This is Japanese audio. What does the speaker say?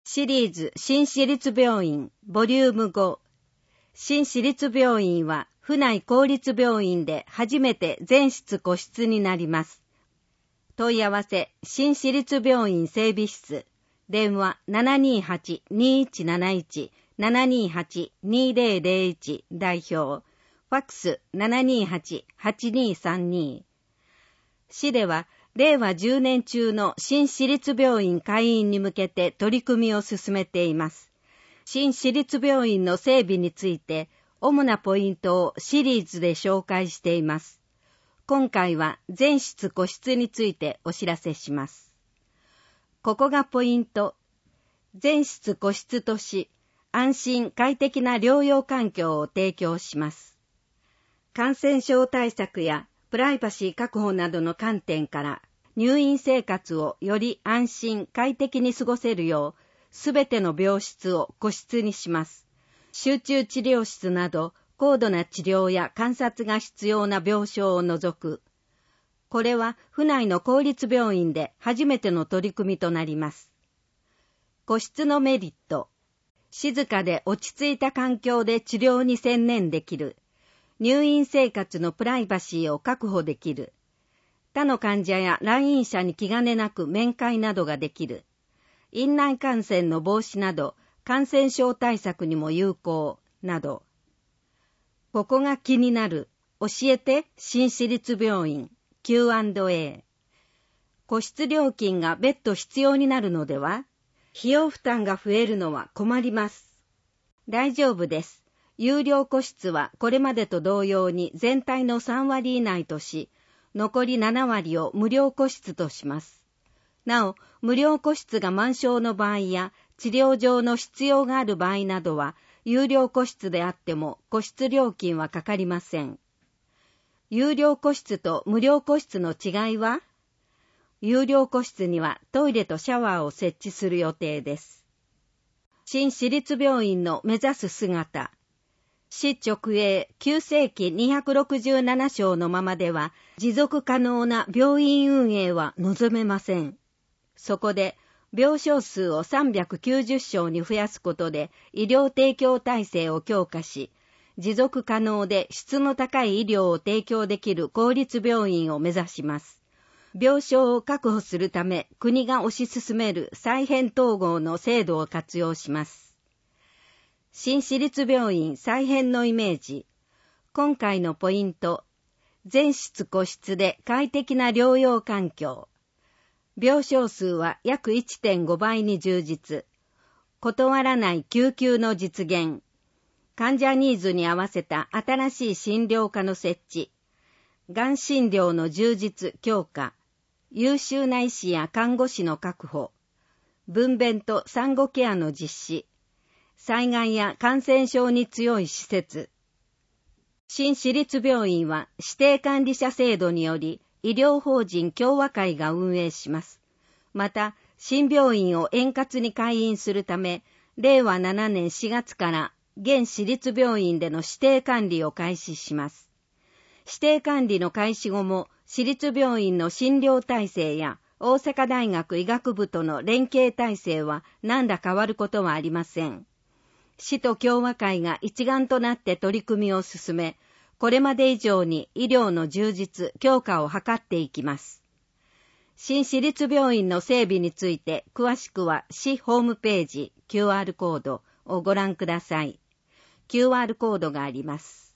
シリーズ新市立病院ボリューム5。新市立病院は府内公立病院で初めて全室個室になります。問い合わせ新市立病院整備室。電話 728-2171 728-2001 代表。ファックス 728-8232。市では令和10年中の新市立病院開院に向けて取り組みを進めています。新市立病院の整備について主なポイントをシリーズで紹介しています。今回は全室個室についてお知らせします。ここがポイント。全室個室とし、安心快適な療養環境を提供します。感染症対策やプライバシー確保などの観点から入院生活をより安心快適に過ごせるようすべての病室を個室にします。集中治療室など高度な治療や観察が必要な病床を除く。これは府内の公立病院で初めての取り組みとなります。個室のメリット。静かで落ち着いた環境で治療に専念できる。入院生活のプライバシーを確保できる。他の患者や来院者に気兼ねなく面会などができる。院内感染の防止など感染症対策にも有効など。ここが気になる。教えて新市立病院 Q&A。個室料金が別途必要になるのでは？費用負担が増えるのは困ります。大丈夫です。有料個室はこれまでと同様に全体の3割以内とし、残り7割を無料個室とします。なお、無料個室が満床の場合や治療上の必要がある場合などは、有料個室であっても個室料金はかかりません。有料個室と無料個室の違いは？有料個室にはトイレとシャワーを設置する予定です。新市立病院の目指す姿。市直営9世紀267床のままでは持続可能な病院運営は望めません。そこで病床数を390床に増やすことで医療提供体制を強化し、持続可能で質の高い医療を提供できる公立病院を目指します。病床を確保するため国が推し進める再編統合の制度を活用します。新市立病院再編のイメージ。今回のポイント。全室個室で快適な療養環境。病床数は約 1.5 倍に充実。断らない救急の実現。患者ニーズに合わせた新しい診療科の設置。がん診療の充実強化。優秀な医師や看護師の確保。分娩と産後ケアの実施。災害や感染症に強い施設。新市立病院は指定管理者制度により医療法人協和会が運営します。また、新病院を円滑に開院するため、令和7年4月から現市立病院での指定管理を開始します。指定管理の開始後も、市立病院の診療体制や大阪大学医学部との連携体制は何ら変わることはありません。市と協和会が一丸となって取り組みを進め、これまで以上に医療の充実、強化を図っていきます。新市立病院の整備について詳しくは市ホームページ QR コードをご覧ください。QR コードがあります。